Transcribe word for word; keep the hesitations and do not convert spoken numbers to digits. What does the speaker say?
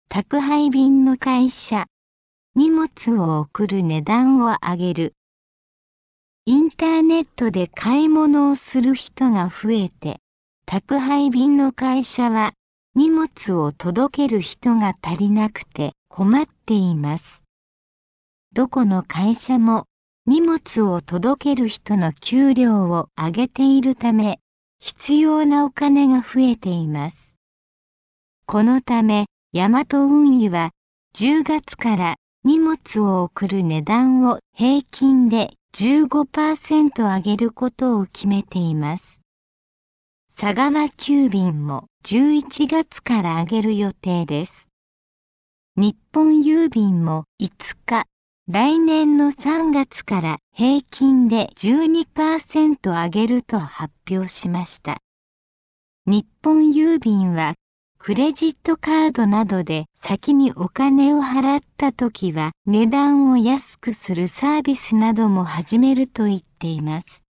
宅配便の会社、荷物を送る値段を上げる。インターネットで買い物をする人が増えて、宅配便の会社は荷物を届ける人が足りなくて困っています。どこの会社も荷物を届ける人の給料を上げているため、必要なお金が増えています。このため、ヤマト運輸はじゅうがつから荷物を送る値段を平均で じゅうごパーセント 上げることを決めています。佐川急便もじゅういちがつから上げる予定です。日本郵便もいつか、来年のさんがつから平均で じゅうにパーセント 上げると発表しました。日本郵便はクレジットカードなどで先にお金を払ったときは値段を安くするサービスなども始めると言っています。